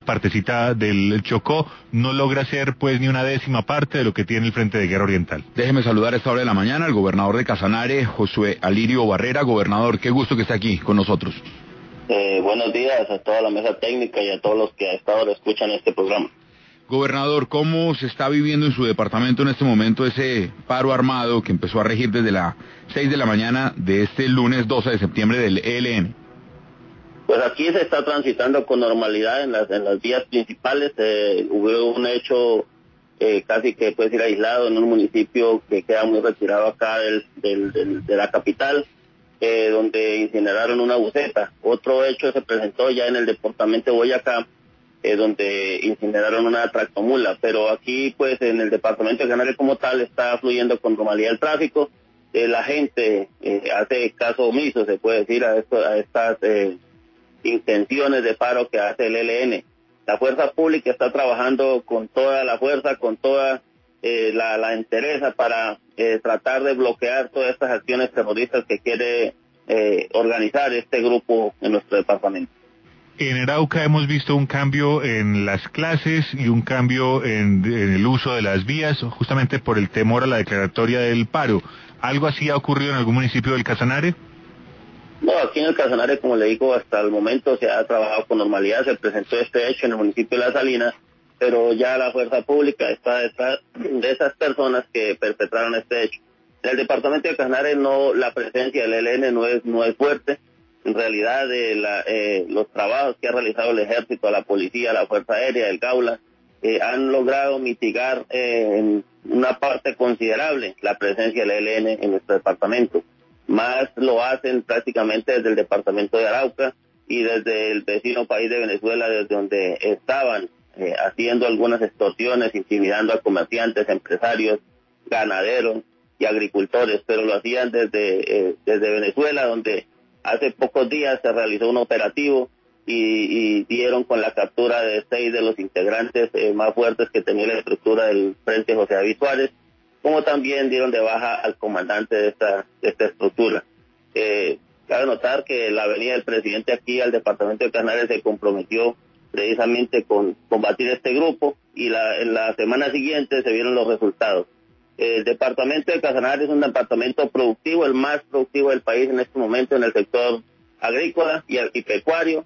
partecita del Chocó no logra ser pues ni una décima parte de lo que tiene el Frente de Guerra Oriental. Déjeme saludar a esta hora de la mañana al gobernador de Casanare, Josué Alirio Barrera. Gobernador, qué gusto que esté aquí con nosotros. Buenos días a toda la mesa técnica y a todos los que a esta hora escuchan este programa. Gobernador, ¿cómo se está viviendo en su departamento en este momento ese paro armado que empezó a regir desde las 6 de la mañana de este lunes 12 de septiembre del ELN? Pues aquí se está transitando con normalidad en las vías principales. Hubo un hecho casi que puede decir aislado en un municipio que queda muy retirado acá de la capital, donde incineraron una buceta. Otro hecho se presentó ya en el departamento de Boyacá, donde incineraron una tractomula, pero aquí pues en el departamento de Casanare como tal está fluyendo con normalidad el tráfico. La gente hace caso omiso, se puede decir, a estas intenciones de paro que hace el ELN. La fuerza pública está trabajando con toda la fuerza, con toda la entereza para tratar de bloquear todas estas acciones terroristas que quiere organizar este grupo en nuestro departamento. En Arauca hemos visto un cambio en las clases y un cambio en el uso de las vías, justamente por el temor a la declaratoria del paro. ¿Algo así ha ocurrido en algún municipio del Casanare? No, aquí en el Casanare, como le digo, hasta el momento se ha trabajado con normalidad. Se presentó este hecho en el municipio de La Salina, pero ya la fuerza pública está detrás de esas personas que perpetraron este hecho. En el departamento de Casanare la presencia del ELN no es fuerte. En realidad, los trabajos que ha realizado el ejército, la policía, la fuerza aérea, el Gaula, han logrado mitigar en una parte considerable la presencia del ELN en nuestro departamento. Más lo hacen prácticamente desde el departamento de Arauca y desde el vecino país de Venezuela, desde donde estaban haciendo algunas extorsiones, intimidando a comerciantes, empresarios, ganaderos y agricultores, pero lo hacían desde Venezuela, donde hace pocos días se realizó un operativo y dieron con la captura de 6 de los integrantes más fuertes que tenía la estructura del Frente José David Suárez, como también dieron de baja al comandante de esta estructura. Cabe notar que la venida del presidente aquí al departamento de Casanare se comprometió precisamente con combatir este grupo y en la semana siguiente se vieron los resultados. El departamento de Casanare es un departamento productivo, el más productivo del país en este momento en el sector agrícola y agropecuario,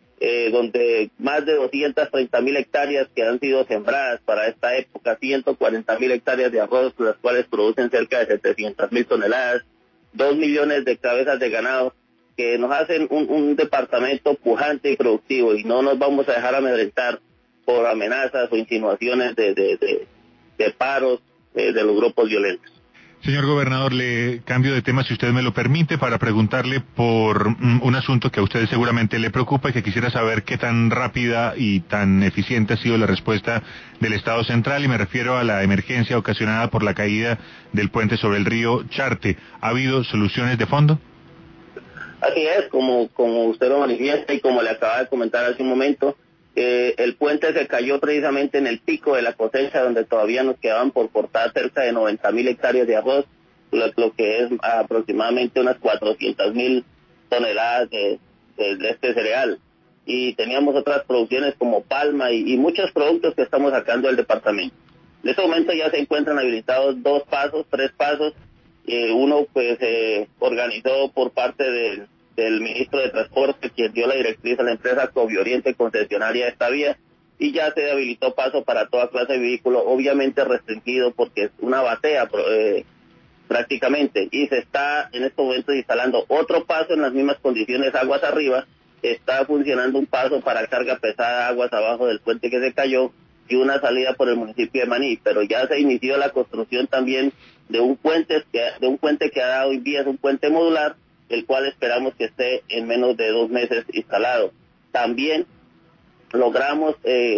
donde más de 230.000 hectáreas que han sido sembradas para esta época, 140.000 hectáreas de arroz, las cuales producen cerca de 700.000 toneladas, 2 millones de cabezas de ganado, que nos hacen un departamento pujante y productivo, y no nos vamos a dejar amedrentar por amenazas o insinuaciones de paros de los grupos violentos. Señor gobernador, le cambio de tema, si usted me lo permite, para preguntarle por un asunto que a usted seguramente le preocupa y que quisiera saber qué tan rápida y tan eficiente ha sido la respuesta del Estado Central, y me refiero a la emergencia ocasionada por la caída del puente sobre el río Charte. ¿Ha habido soluciones de fondo? Así es, como usted lo manifiesta y como le acaba de comentar hace un momento, el puente se cayó precisamente en el pico de la cosecha, donde todavía nos quedaban por cortar cerca de 90.000 hectáreas de arroz, lo que es aproximadamente unas 400.000 toneladas de este cereal. Y teníamos otras producciones como palma y muchos productos que estamos sacando del departamento. En este momento ya se encuentran habilitados 3 pasos. Uno pues organizado por parte del ministro de Transporte, quien dio la directriz a la empresa Covioriente, concesionaria de esta vía, y ya se habilitó paso para toda clase de vehículo, obviamente restringido porque es una batea prácticamente, y se está en estos momentos instalando otro paso en las mismas condiciones aguas arriba. Está funcionando un paso para carga pesada aguas abajo del puente que se cayó y una salida por el municipio de Maní, pero ya se inició la construcción también de un puente que ha dado hoy día, es un puente modular, el cual esperamos que esté en menos de 2 meses instalado. También logramos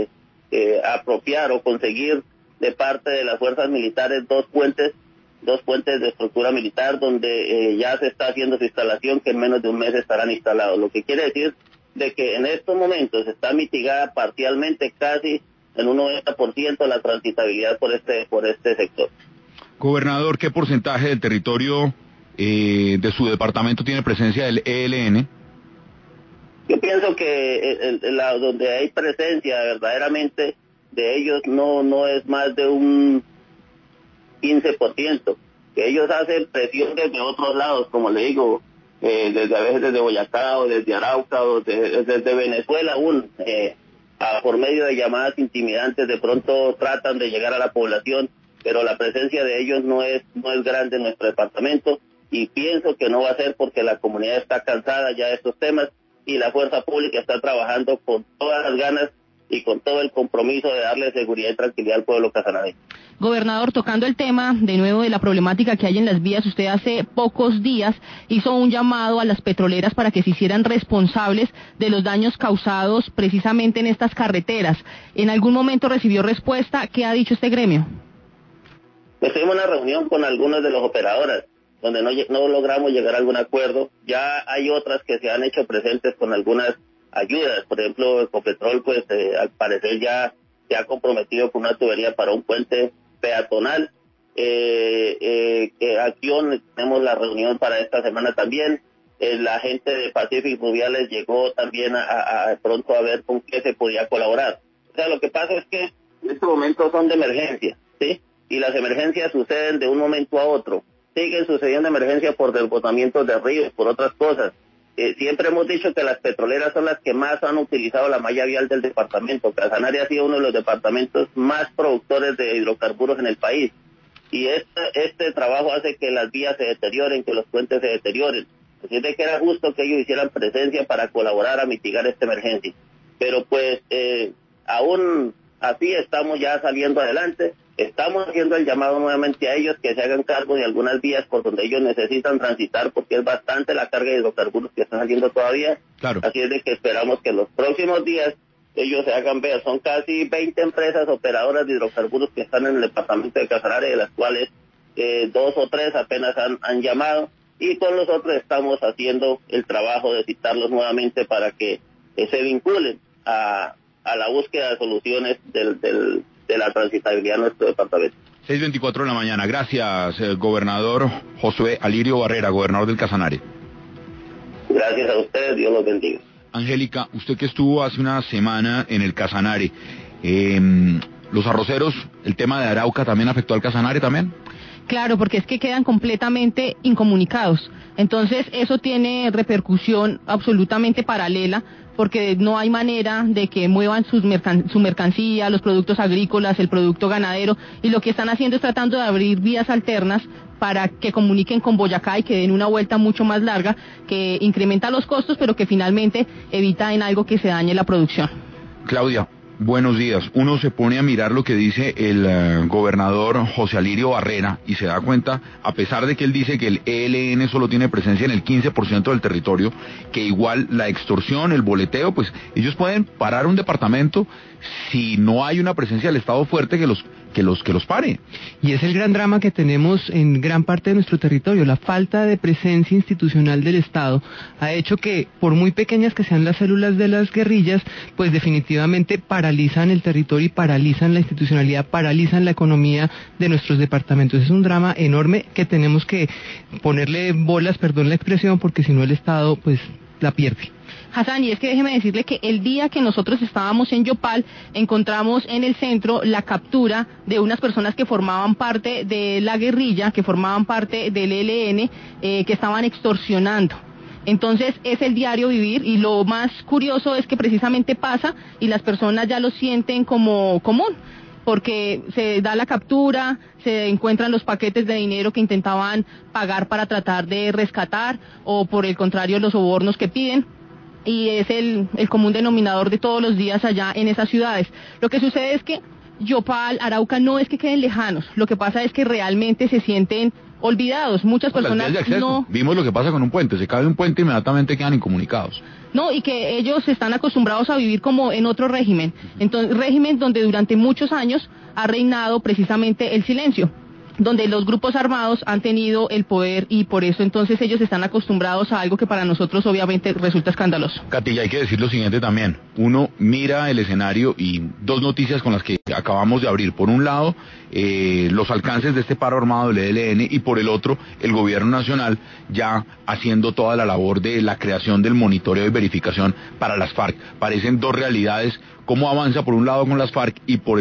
apropiar o conseguir de parte de las fuerzas militares dos puentes de estructura militar, donde ya se está haciendo su instalación, que en menos de 1 mes estarán instalados, lo que quiere decir de que en estos momentos está mitigada parcialmente, casi en un 90%, la transitabilidad por este sector. Gobernador, ¿qué porcentaje del territorio de su departamento tiene presencia del ELN? Yo pienso que donde hay presencia verdaderamente de ellos no es más de un 15%, que ellos hacen presión desde otros lados, como le digo, a veces desde Boyacá o desde Arauca o desde Venezuela aún, por medio de llamadas intimidantes de pronto tratan de llegar a la población, pero la presencia de ellos no es grande en nuestro departamento, y pienso que no va a ser porque la comunidad está cansada ya de estos temas y la fuerza pública está trabajando con todas las ganas y con todo el compromiso de darle seguridad y tranquilidad al pueblo casanareño. Gobernador, tocando el tema de nuevo de la problemática que hay en las vías, usted hace pocos días hizo un llamado a las petroleras para que se hicieran responsables de los daños causados precisamente en estas carreteras. ¿En algún momento recibió respuesta? ¿Qué ha dicho este gremio? Pues tuvimos una reunión con algunos de los operadores, donde no logramos llegar a algún acuerdo. Ya hay otras que se han hecho presentes con algunas ayudas. Por ejemplo, Ecopetrol, pues al parecer ya se ha comprometido con una tubería para un puente peatonal. Acción, tenemos la reunión para esta semana también. La gente de Pacific Fluviales llegó también a pronto a ver con qué se podía colaborar. O sea, lo que pasa es que en este momento son de emergencia, ¿sí? Y las emergencias suceden de un momento a otro. Siguen sucediendo emergencias por desbordamientos de ríos, por otras cosas. Siempre hemos dicho que las petroleras son las que más han utilizado la malla vial del departamento. Casanare ha sido uno de los departamentos más productores de hidrocarburos en el país. Y este trabajo hace que las vías se deterioren, que los puentes se deterioren. Así de que era justo que ellos hicieran presencia para colaborar a mitigar esta emergencia. Pero pues aún así estamos ya saliendo adelante. Estamos haciendo el llamado nuevamente a ellos que se hagan cargo de algunas vías por donde ellos necesitan transitar, porque es bastante la carga de hidrocarburos que están saliendo todavía. Claro. Así es de que esperamos que en los próximos días ellos se hagan ver. Son casi 20 empresas operadoras de hidrocarburos que están en el departamento de Casanare, de las cuales 2 o 3 apenas han llamado, y con los otros estamos haciendo el trabajo de citarlos nuevamente para que se vinculen a la búsqueda de soluciones de la transitabilidad de nuestro departamento. 6:24 de la mañana. Gracias, gobernador Josué Alirio Barrera, gobernador del Casanare. Gracias a ustedes, Dios los bendiga. Angélica, usted que estuvo hace una semana en el Casanare, los arroceros, el tema de Arauca también afectó al Casanare también. Claro, porque es que quedan completamente incomunicados. Entonces eso tiene repercusión absolutamente paralela, porque no hay manera de que muevan su mercancía, los productos agrícolas, el producto ganadero, y lo que están haciendo es tratando de abrir vías alternas para que comuniquen con Boyacá y que den una vuelta mucho más larga, que incrementa los costos, pero que finalmente evita en algo que se dañe la producción. Claudia, buenos días. Uno se pone a mirar lo que dice el gobernador José Alirio Barrera y se da cuenta, a pesar de que él dice que el ELN solo tiene presencia en el 15% del territorio, que igual la extorsión, el boleteo, pues ellos pueden parar un departamento si no hay una presencia del Estado fuerte que los pare. Y es el gran drama que tenemos en gran parte de nuestro territorio. La falta de presencia institucional del Estado ha hecho que, por muy pequeñas que sean las células de las guerrillas, pues definitivamente paralizan el territorio y paralizan la institucionalidad, paralizan la economía de nuestros departamentos. Es un drama enorme que tenemos que ponerle bolas, perdón la expresión, porque si no el Estado pues la pierde. Hassan, y es que déjeme decirle que el día que nosotros estábamos en Yopal, encontramos en el centro la captura de unas personas que formaban parte de la guerrilla, que formaban parte del ELN, que estaban extorsionando. Entonces es el diario vivir, y lo más curioso es que precisamente pasa y las personas ya lo sienten como común, porque se da la captura, se encuentran los paquetes de dinero que intentaban pagar para tratar de rescatar, o por el contrario los sobornos que piden, y es el común denominador de todos los días allá en esas ciudades. Lo que sucede es que Yopal, Arauca, no es que queden lejanos, lo que pasa es que realmente se sienten olvidados. Muchas personas no... Vimos lo que pasa con un puente, se cae un puente, inmediatamente quedan incomunicados. No, y que ellos están acostumbrados a vivir como en otro régimen, entonces régimen donde durante muchos años ha reinado precisamente el silencio. donde los grupos armados han tenido el poder y por eso entonces ellos están acostumbrados a algo que para nosotros obviamente resulta escandaloso. Katy, hay que decir lo siguiente también. Uno mira el escenario y dos noticias con las que acabamos de abrir. Por un lado, los alcances de este paro armado del ELN y por el otro, el gobierno nacional ya haciendo toda la labor de la creación del monitoreo y verificación para las FARC. Parecen dos realidades, cómo avanza por un lado con las FARC y por